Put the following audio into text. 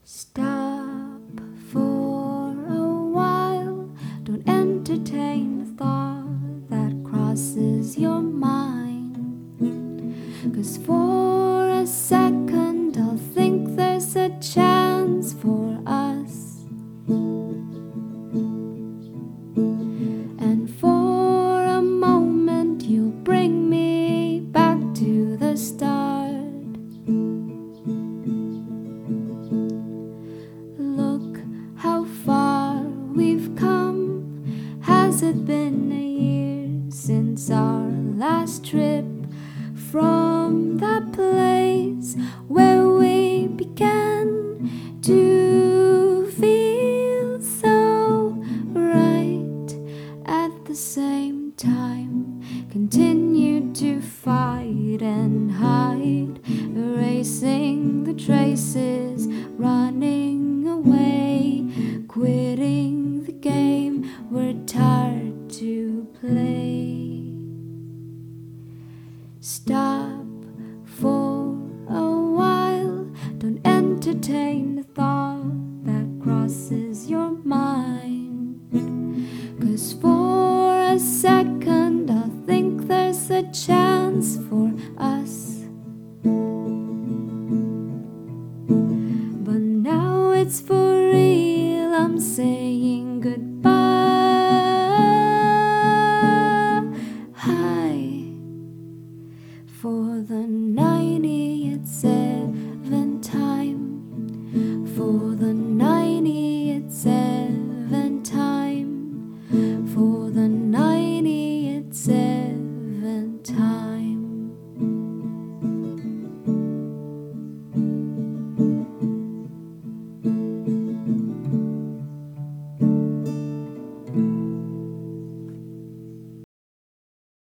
Stop for a while, don't entertain the thought that crosses your mind. 'Cause for a second I'll think there's a chance for us, and for a moment you'll bring me back to the start. Look how far we've come. Has it been a year since our last trip from that place where we began to feel so right? At the same time, continued to fight and hide, erasing the traces, running away, quitting the game we're tired to play. Stop for a while, don't entertain the thought that crosses your mind. 'Cause for a second I think there's a chance for us, but now it's for real. I'm saying goodbye. For the 97th time, for the